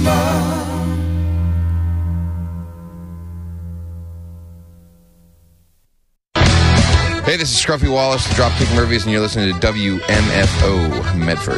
Hey, this is Scruffy Wallace, the Dropkick Murphys, and you're listening to WMFO Medford.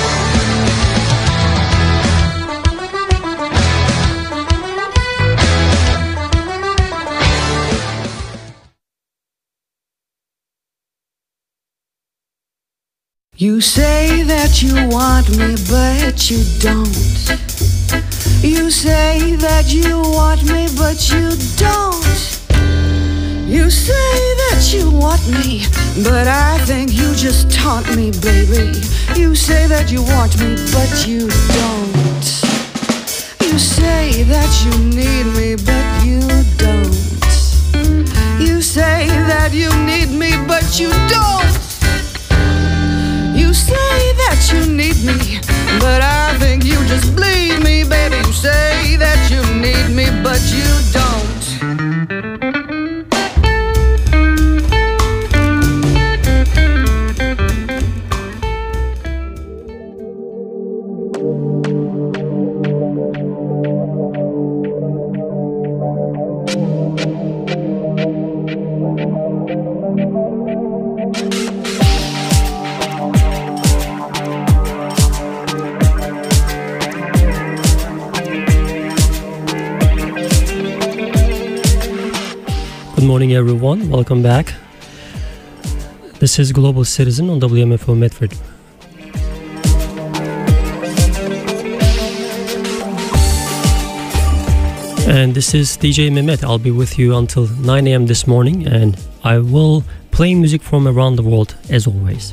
You say that you want me, but you don't. You say that you want me, but you don't. You say that you want me, but I think you just taunt me, baby. You say that you want me, but you don't. You say that you need me, but you don't. You say that you need me, but you don't. You say that you need me, but I think you just bleed me, baby. You say that you need me, but you don't. Good morning, everyone. Welcome back. This is Global Citizen on WMFO Medford. And this is DJ Mehmet. I'll be with you until 9 a.m. this morning, and I will play music from around the world as always.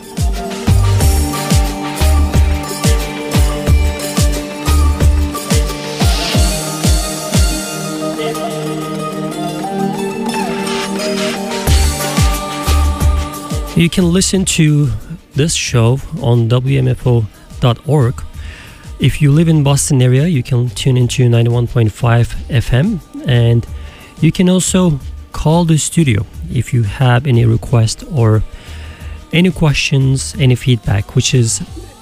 You can listen to this show on WMFO.org. If you live in Boston area, you can tune into 91.5 FM, and you can also call the studio if you have any request or any questions, any feedback, which is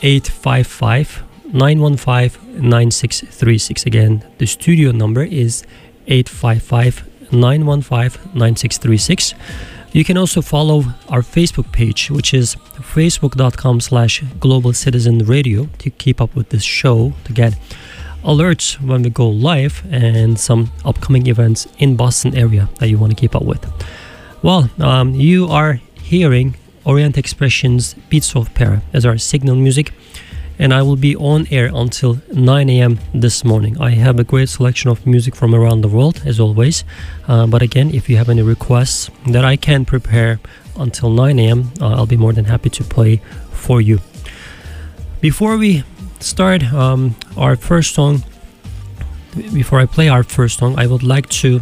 855-915-9636. Again, the studio number is 855-915-9636. You can also follow our Facebook page, which is facebook.com/Global Citizen Radio, to keep up with this show, to get alerts when we go live and some upcoming events in Boston area that you want to keep up with. Well, you are hearing Orient Expression's Beats of Para as our signal music, and I will be on air until 9 a.m. this morning. I have a great selection of music from around the world, as always. But again, if you have any requests that I can prepare until 9 a.m., I'll be more than happy to play for you. Before we start our first song, before I play our first song, I would like to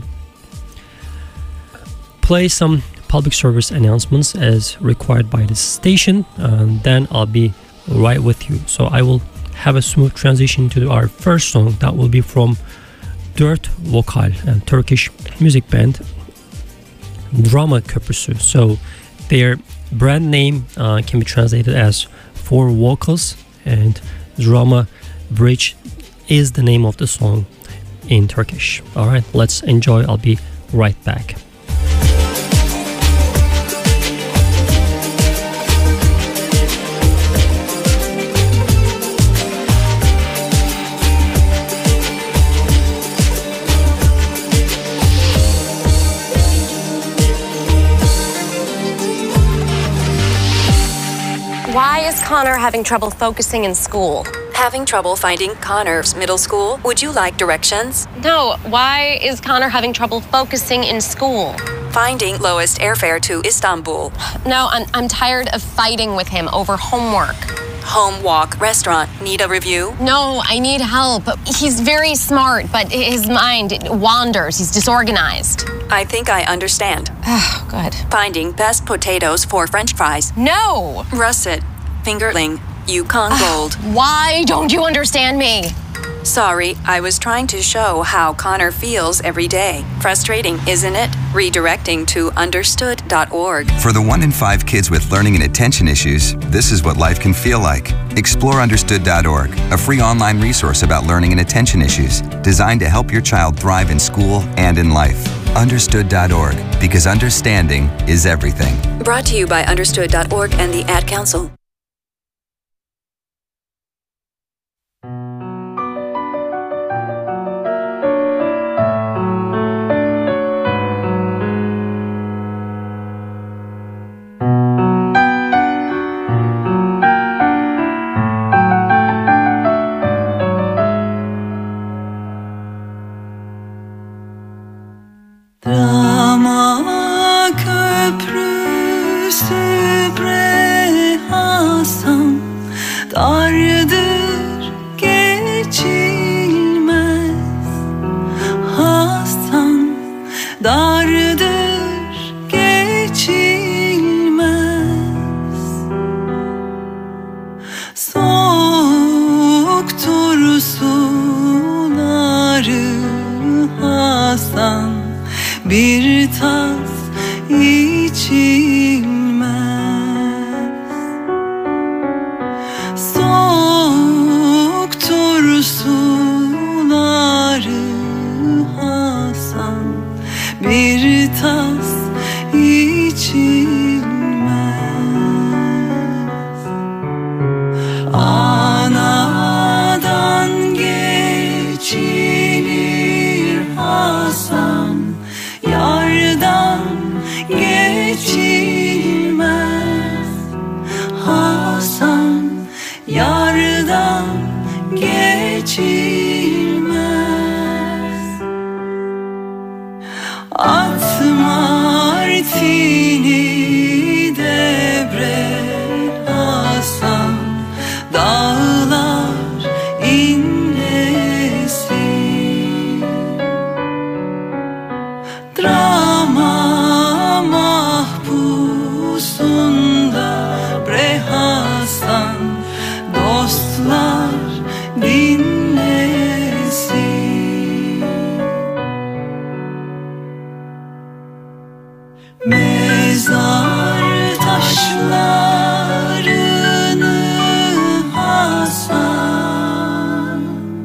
play some public service announcements as required by the station, and then I'll be right with you. So I will have a smooth transition to our first song that will be from Dört Vokal, a Turkish music band, Drama Köprüsü. So their brand name can be translated as Four Vocals, and Drama Bridge is the name of the song in Turkish. Alright, let's enjoy. I'll be right back. Why is Connor having trouble focusing in school? Having trouble finding Connor's middle school? Would you like directions? No, why is Connor having trouble focusing in school? Finding lowest airfare to Istanbul. No, I'm tired of fighting with him over homework. Home walk restaurant. Need a review? No, I need help. He's very smart, but his mind wanders. He's disorganized. I think I understand. Oh, good. Finding best potatoes for French fries. No! Russet. Fingerling. Yukon Gold. Why don't you understand me? Sorry, I was trying to show how Connor feels every day. Frustrating, isn't it? Redirecting to understood.org. For the 1 in 5 kids with learning and attention issues, this is what life can feel like. Explore understood.org, a free online resource about learning and attention issues, designed to help your child thrive in school and in life. Understood.org, because understanding is everything. Brought to you by understood.org and the Ad Council. Drama köprüsü bre Hasan, dardır geçilmez. Hasan, dardır geçilmez. Soğuktur suları Hasan, bir tas içilmez. Soğuktur suları Hasan, bir tas içilmez. Anadan geçilir Hasan, yardan geçilmez. Hasan, yardan geçilmez. At martini debre Hasan, dağlar inlesin. Drama mahpusunda bre Hasan, dostlar dinlesin. Mezar taşlarını Hasan,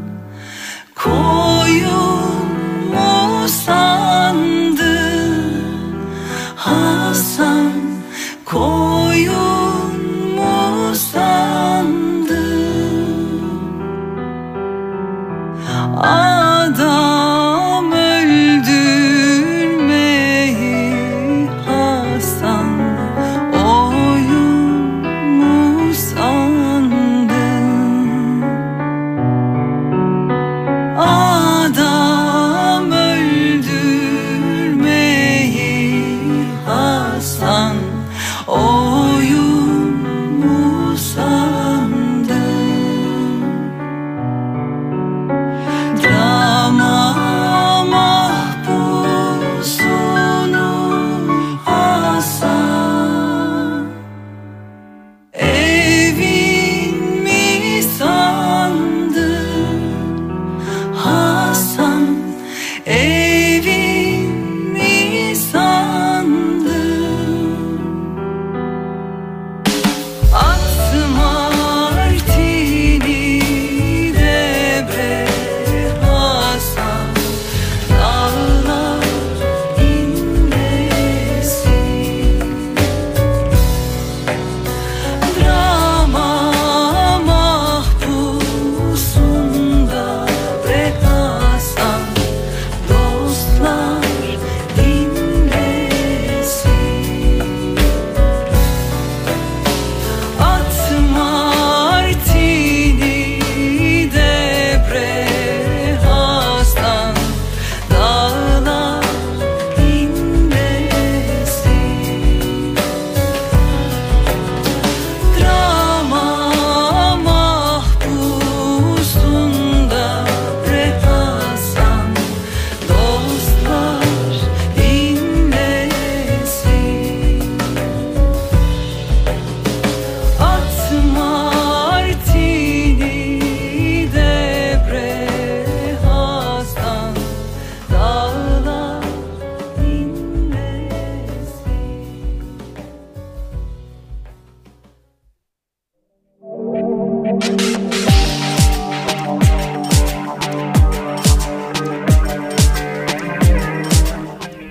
koyun mu sandın? Hasan, koyun mu sandın? Adam öldürmeyi Hasan, oyun mu sandın? Adam öldürmeyi Hasan, oyun mu sandın? Drama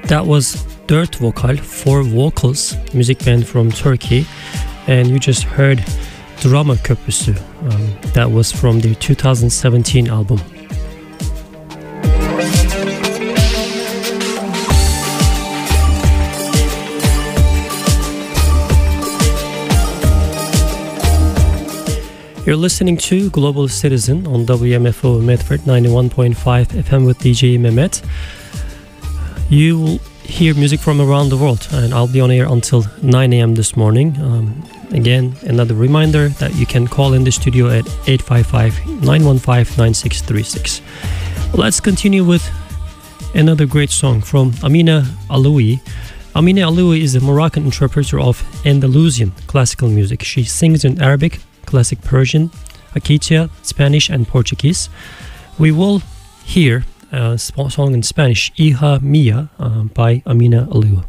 That was Dirt Vocal, 4 vocals, music band from Turkey. And you just heard Drama Köprüsü. That was from their 2017 album. You're listening to Global Citizen on WMFO Medford 91.5 FM with DJ Mehmet. You will hear music from around the world, and I'll be on air until 9 a.m. this morning. Again, another reminder that you can call in the studio at 855-915-9636. Let's continue with another great song from Amina Alaoui. Amina Alaoui is a Moroccan interpreter of Andalusian classical music. She sings in Arabic, Classic Persian, Akita, Spanish and Portuguese. We will hear a song in Spanish, Hija Mía, by Amina Alaoui.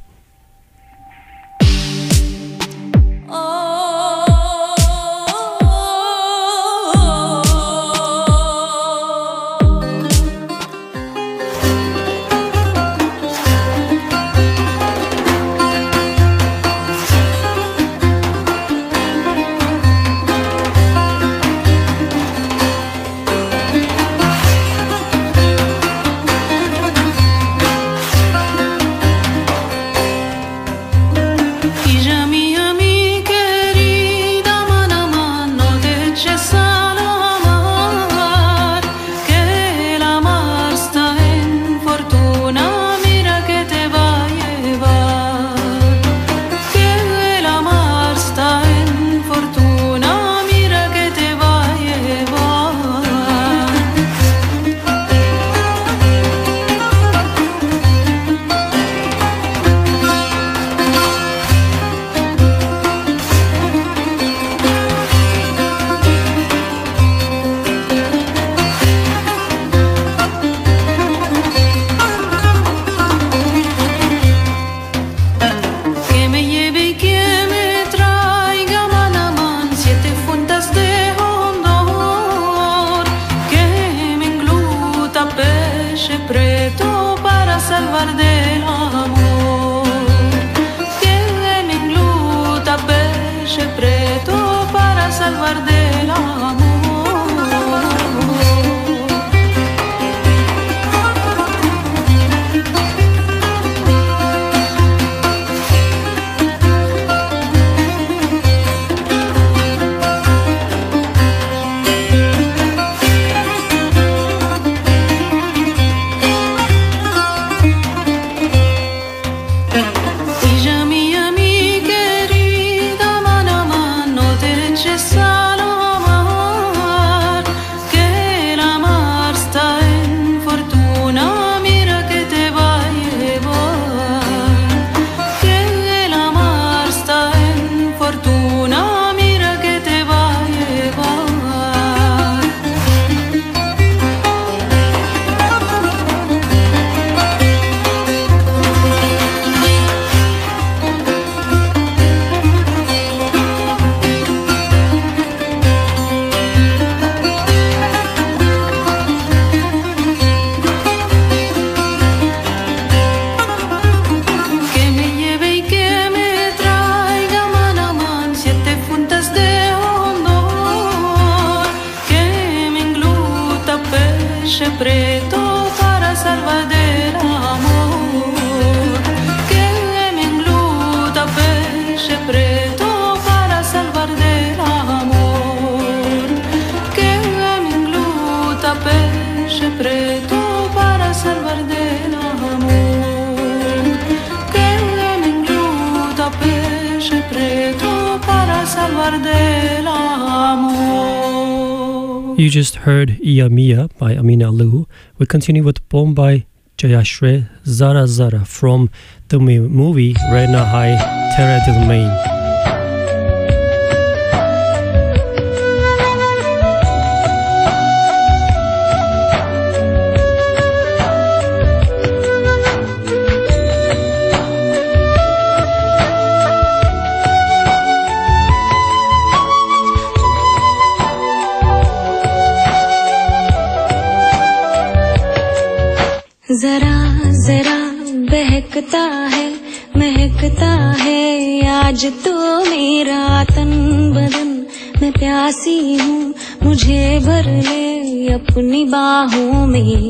You just heard Hija Mía by Amina Alaoui. We continue with Poem by Jayashree Zara Zara from the movie Rena Hai Terra del Main. जरा जरा बहकता है महकता है आज तो मेरा तन बदन मैं प्यासी हूँ मुझे भर ले अपनी बाहों में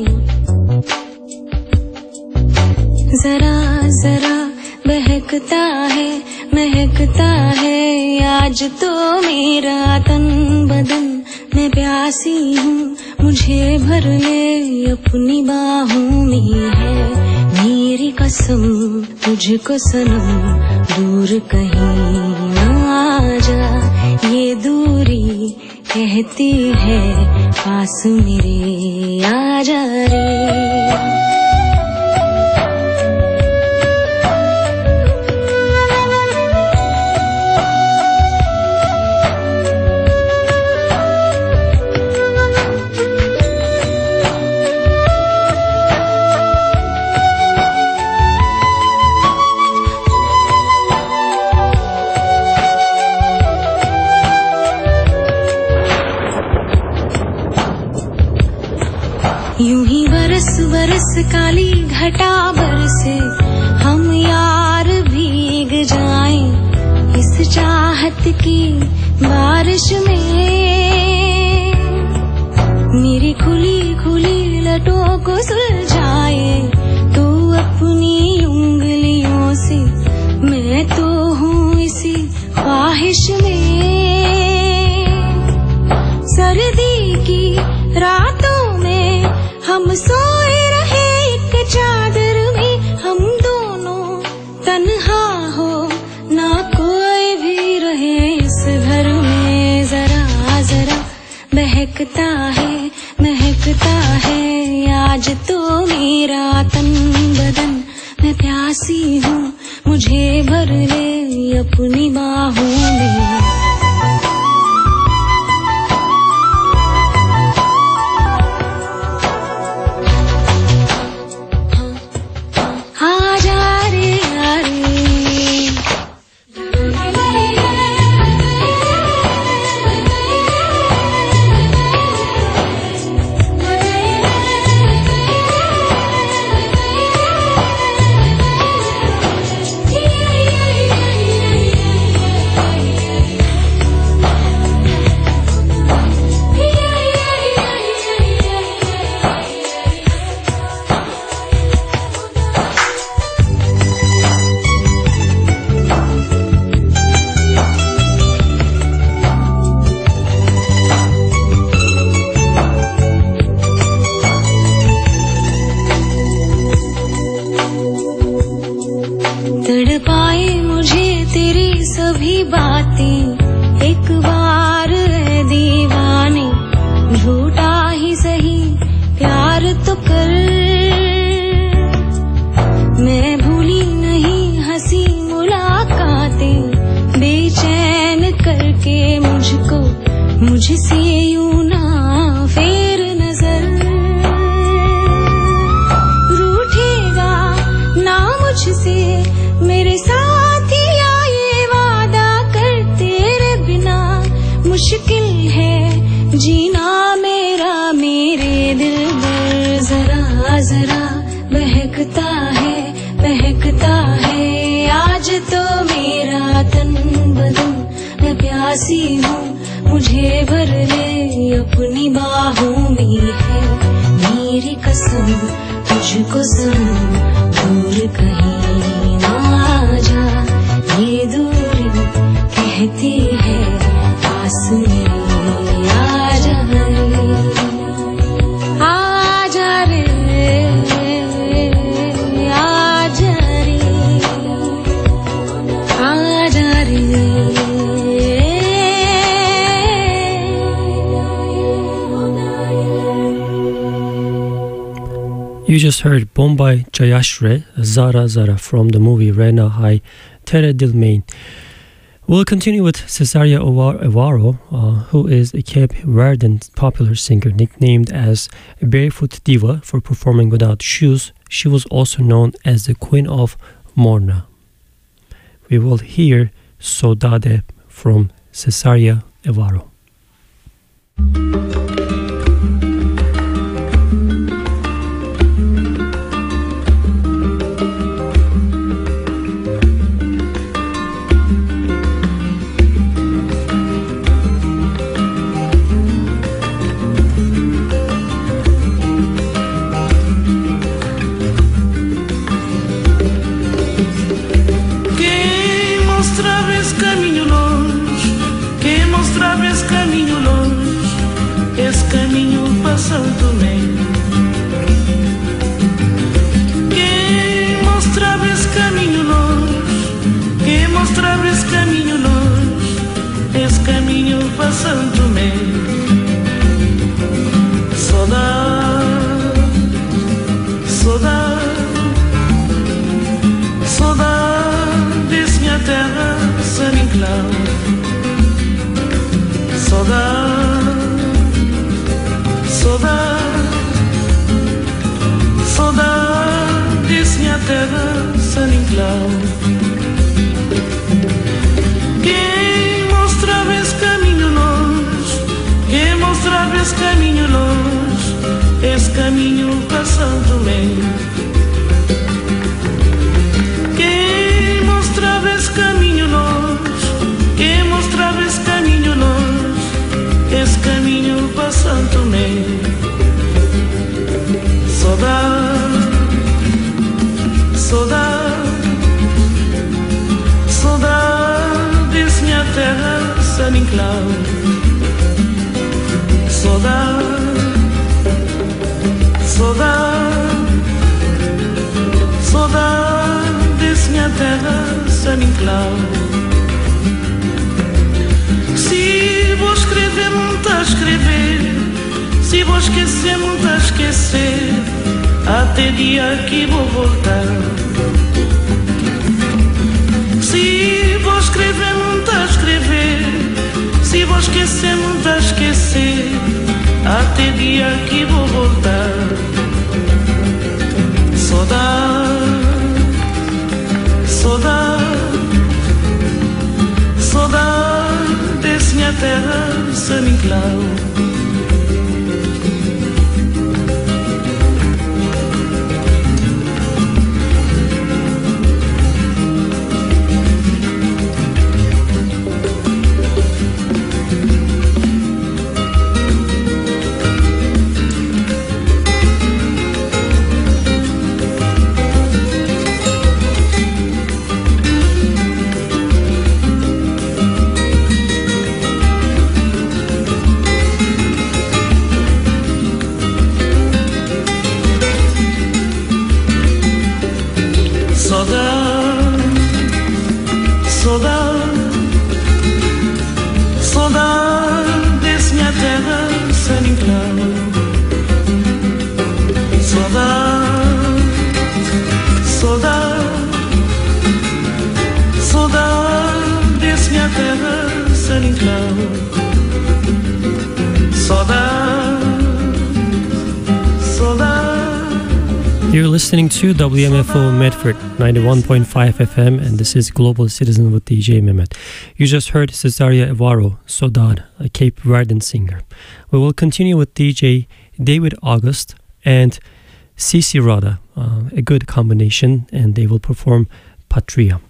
जरा जरा बहकता है महकता है आज तो मेरा तन बदन मैं प्यासी हूँ मुझे भर ले अपनी बाहों में है मेरी कसम तुझको सनम दूर कहीं ना जा ये दूरी कहती है पास मेरे आजा रे यूं ही बरस बरस काली घटा बरसे हम यार भीग जाएं इस चाहत की बारिश में मेरी खुली खुली लटों को सुलझाए तू अपनी उंगलियों से मैं तो हूँ इसी ख्वाहिश में सर्दी की रातों में हम सोए रहे एक चादर में हम दोनों तन्हा हो ना कोई भी रहे इस घर में जरा जरा महकता है आज तो मेरा तन बदन मैं प्यासी हूँ मुझे भर ले अपनी बाहों में मुझसे यूं ना फेर नजर रूठेगा ना मुझसे मेरे साथिया ये वादा कर तेरे बिना मुश्किल है जीना मेरा मेरे दिल पर जरा जरा बहकता है आज तो मेरा तन बदन मैं प्यासी हूँ मुझे भर ले अपनी बाहों में है मेरी कसम तुझको सनम दूर कहीं ना जा ये दूरी कहती है पास मेरे आजा रे आजा रे आजा रे आजा रे You just heard Bombay Jayashre, Zara Zara from the movie Rena Hai Tere Dil Mein. We'll continue with Cesaria Evaro, who is a Cape Verdean popular singer nicknamed as a Barefoot Diva for performing without shoes. She was also known as the Queen of Morna. We will hear Saudade from Cesaria Evaro. clau. Quem mostrava esse caminho longe, quem mostrava esse caminho longe, esse caminho para Santo Tomé. Quem mostrava esse caminho longe, quem mostrava esse caminho longe, esse caminho para Santo Tomé. Saudade, saudade, saudade desse minha terra, San Inclau. Saudade, saudade, saudade desse minha terra, San Inclau. Se vou escrever, muito a escrever, se vou esquecer, muito a esquecer, até dia que vou voltar. Se vou escrever, muito a escrever, se vou esquecer, muito a esquecer, até dia que vou voltar. Saudade, saudade, saudade desse minha terra, San Inclau. You're listening to WMFO Medford 91.5 FM, and this is Global Citizen with DJ Mehmet. You just heard Cesaria Evaro, Saudade, a Cape Verdean singer. We will continue with DJ David August and Cici Rada, a good combination, and they will perform Patria.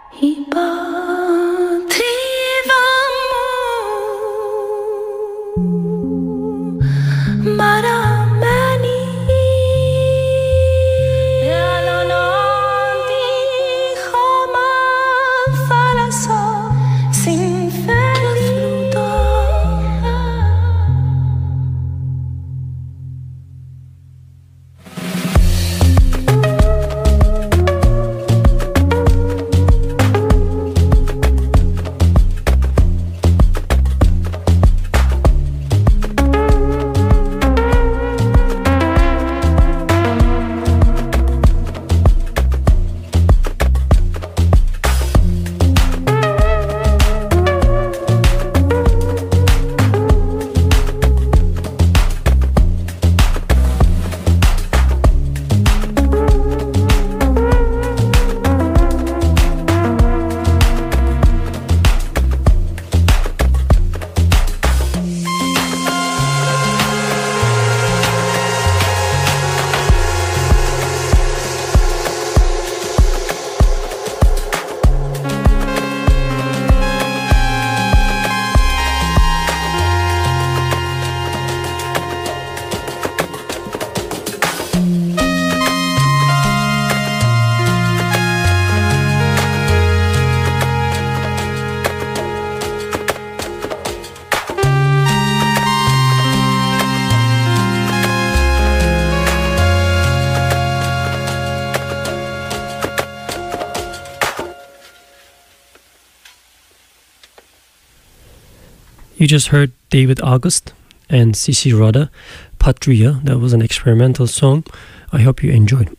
You just heard David August and CC Rada, Patria. That was an experimental song. I hope you enjoyed.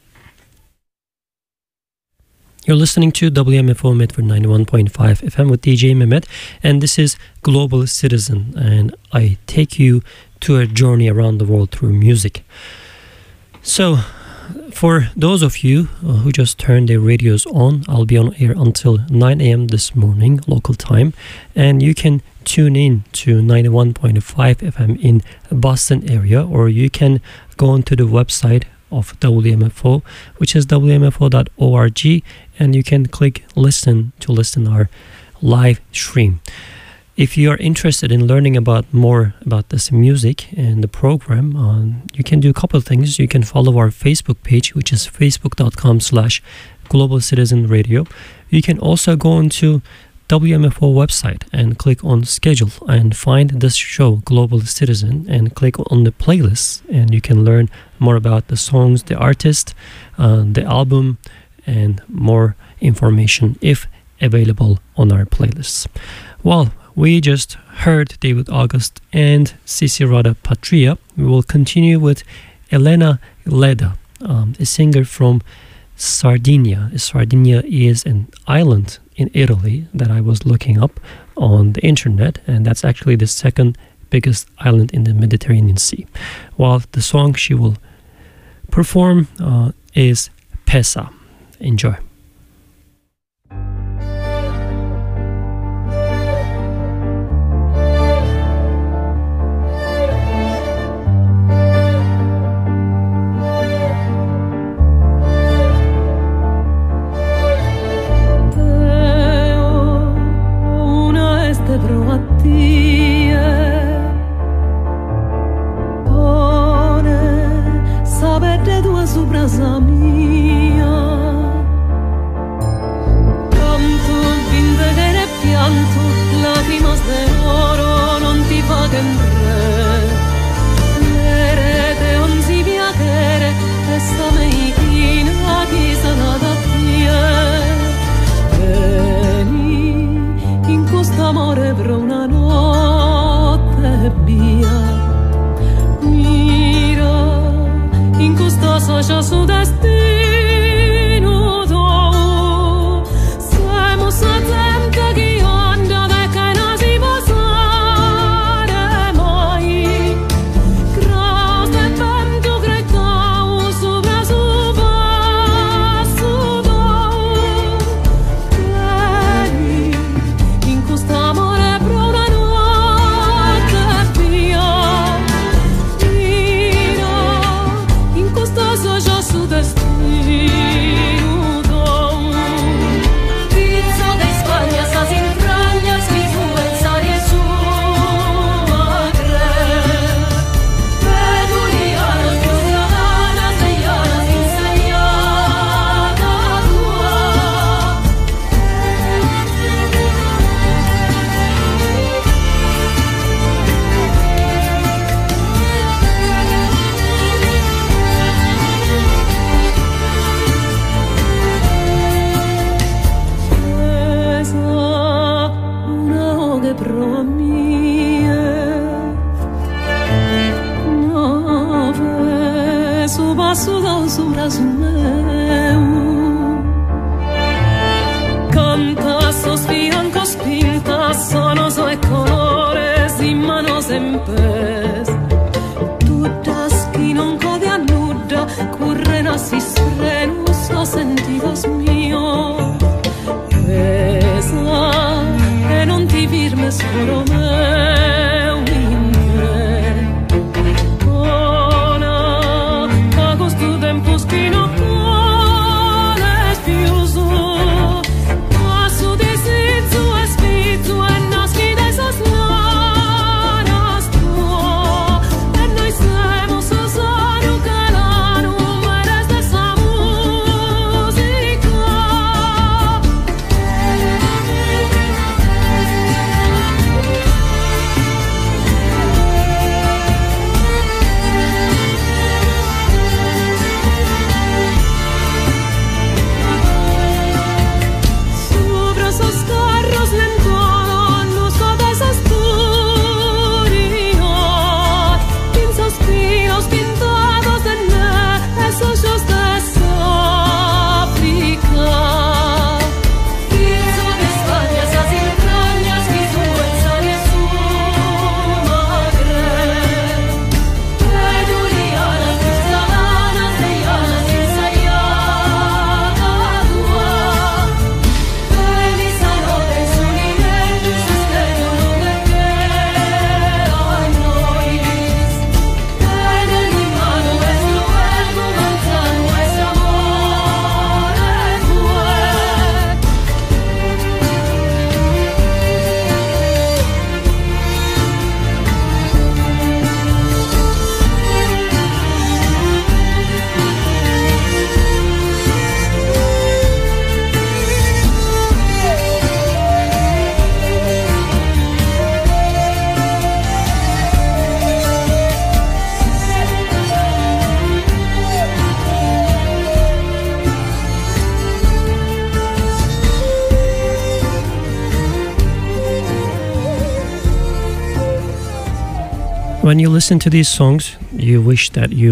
You're listening to WMFO Medford 91.5 FM with DJ Mehmet, and this is Global Citizen, and I take you to a journey around the world through music. So, for those of you who just turned their radios on, I'll be on air until 9 a.m. this morning, local time, and you can tune in to 91.5 FM in Boston area, or you can go onto the website of WMFO, which is wmfo.org, and you can click listen to listen our live stream. If you are interested in learning more about this music and the program, you can do a couple of things. You can follow our Facebook page, which is facebook.com/Global Citizen Radio. You can also go into WMFO website and click on schedule and find this show, Global Citizen, and click on the playlist, and you can learn more about the songs, the artist, the album, and more information if available on our playlists. Well, we just heard David August and CC Rada, Patria. We will continue with Elena Leda, a singer from Sardinia. Sardinia is an island in Italy that I was looking up on the internet, and that's actually the second biggest island in the Mediterranean Sea. While the song she will perform is Pesa. Enjoy. Brasa mia, canto vindere pianto, lacrimas de oro non ti paghenre, l'erede on si viagere, esta meichina chi sarà da tie, veni in quest'amore per una notte via, mira in questa socia su destino tuo, siamo sempre che io ando vecchia e non si posso When you listen to these songs, you wish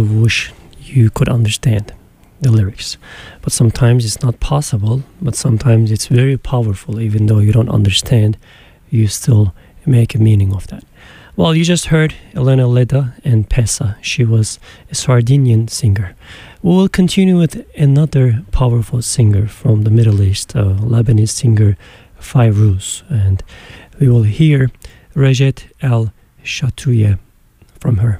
you could understand the lyrics. But sometimes it's not possible, but sometimes it's very powerful. Even though you don't understand, you still make a meaning of that. Well, you just heard Elena Leda and Pesa. She was a Sardinian singer. We will continue with another powerful singer from the Middle East, a Lebanese singer, Fairuz. And we will hear Rejet El Chatouye from her.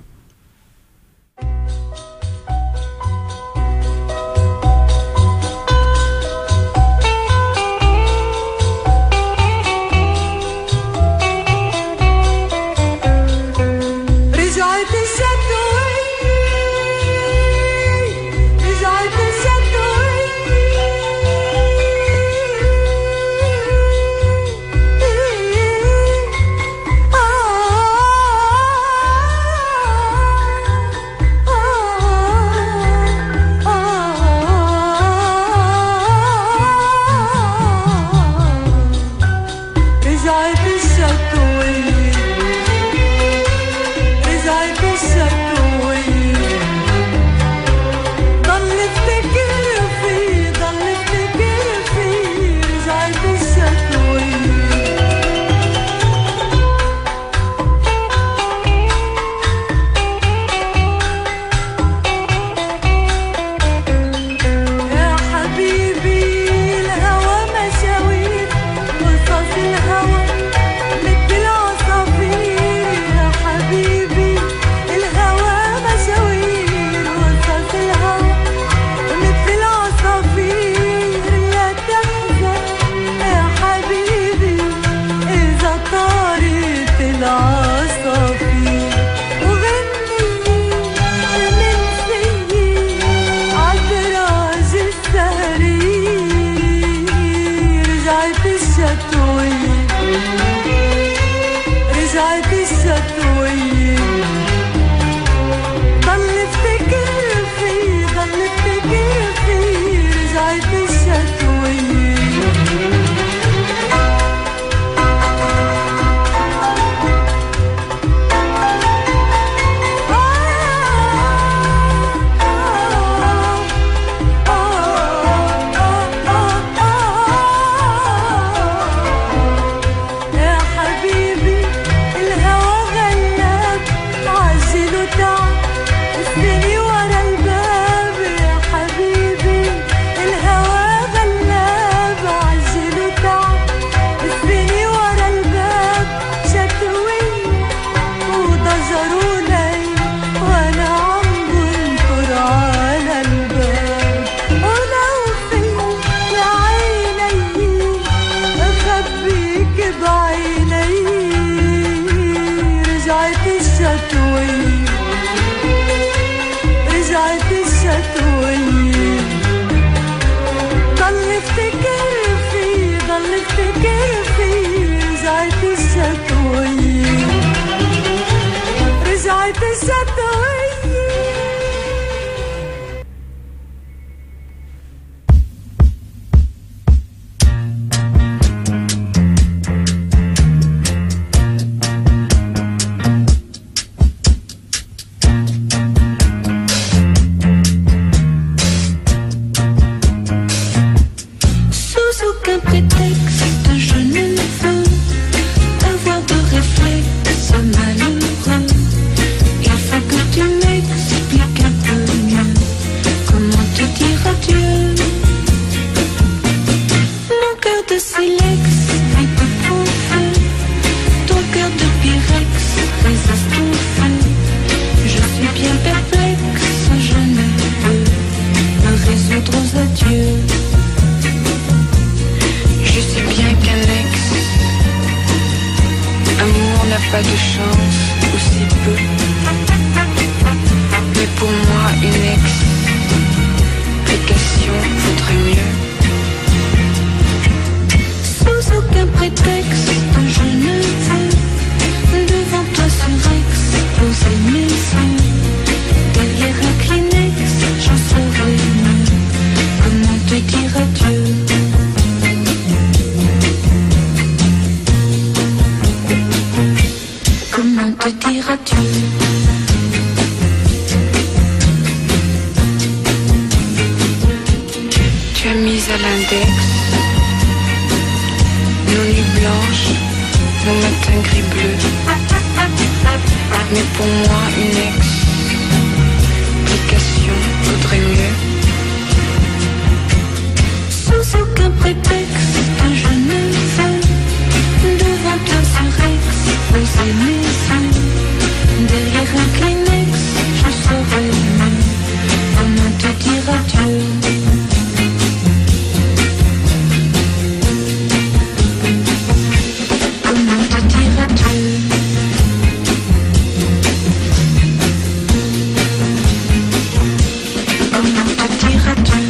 فكر فيه رجعت الشتوية رجعت الشتوية Pas de chance, ou si peu. Mais pour moi, une explication vaudrait mieux. Sans aucun prétexte, je ne veux devant toi sur Rex poser mes yeux. Derrière un Kleenex, j'en saurais mieux. Comment te dire adieu? Comment te dire adieu? Tu as mis à l'index nos nuits blanches, nos matins gris bleus. Mais pour moi, une explication vaudrait mieux. Sans aucun prétexte, je ne veux devant toi sur Rex poser mes yeux. Derrière un Kleenex, je saurais mieux. Comment te dire adieu? Comment te dire adieu? Comment te dire adieu?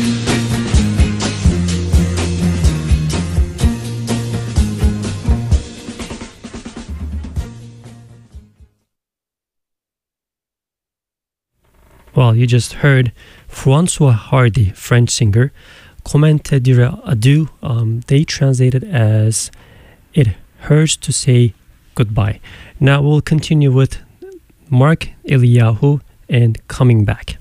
Well, you just heard François Hardy, French singer, Comment te dire adieu. They translated as "It hurts to say goodbye." Now we'll continue with Mark Eliyahu and Coming Back.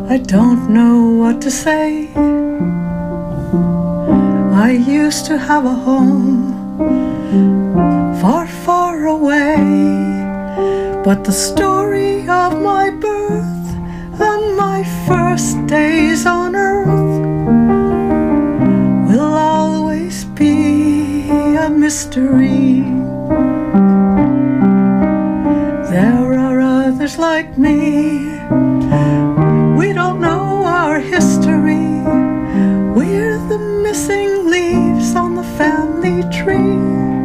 I don't know what to say. I used to have a home far, far away, but the story of my birth and my first days on earth will always be a mystery. There are others like me. We don't know our history. We're the missing leaves on the family tree,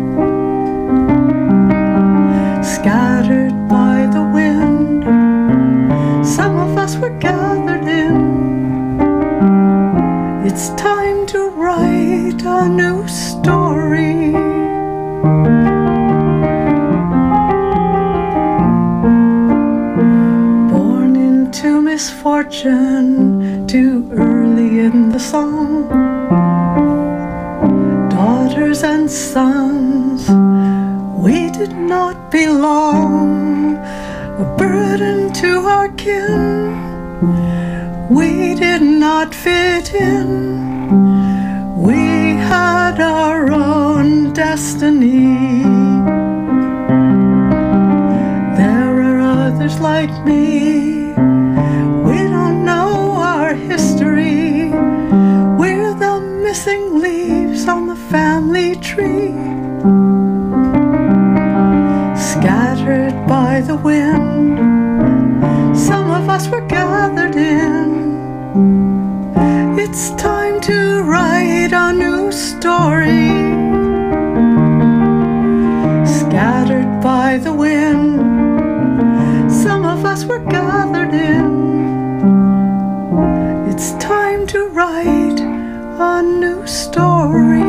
scattered by the wind. Some of us were gathered in. It's time to write a new story. Born into misfortune too early in the song, daughters and sons, we did not belong. A burden to our kin, we did not fit in. We had our own destiny. There are others like me. We don't know our history. We're the missing leaves on the family tree, scattered by the wind. Some of us were gathered in. It's time to write a new story, scattered by the wind. Some of us were gathered in. It's time to write a new story.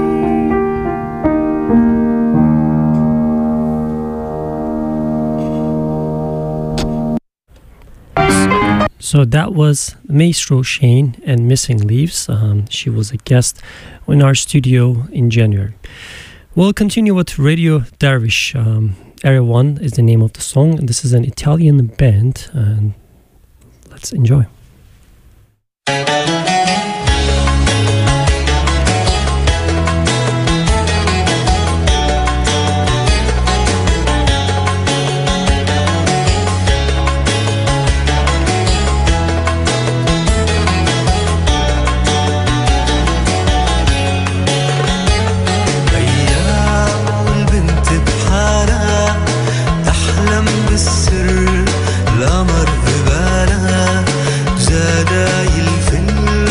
So that was Maestro Shane and Missing Leaves. She was a guest in our studio in January. We'll continue with Radio Dervish. Area 1 is the name of the song, and this is an Italian band, and let's enjoy. السر لا مر ببالها زادايل في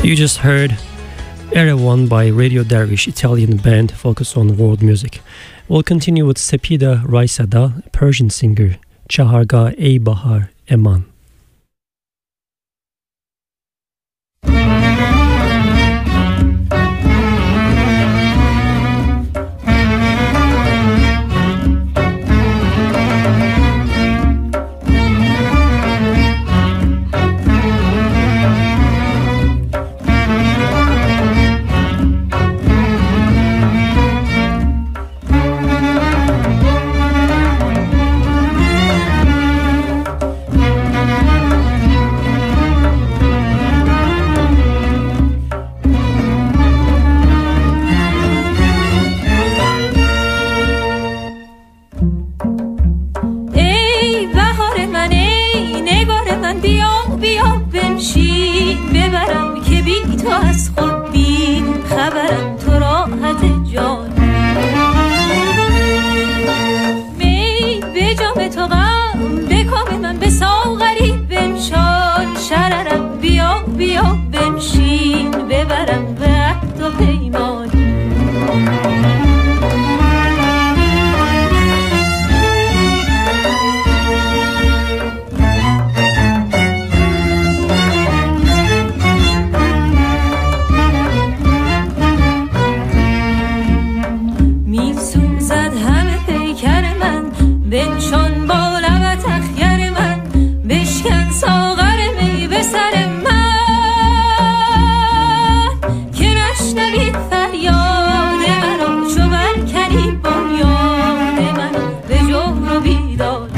You just heard Erewhon by Radio Dervish, Italian band focused on world music. We'll continue with Sepida Raisada, Persian singer, Chaharga Ey Bahar Eman. فریاد منو چو بر کنی بنیاد منو به جور و بیداد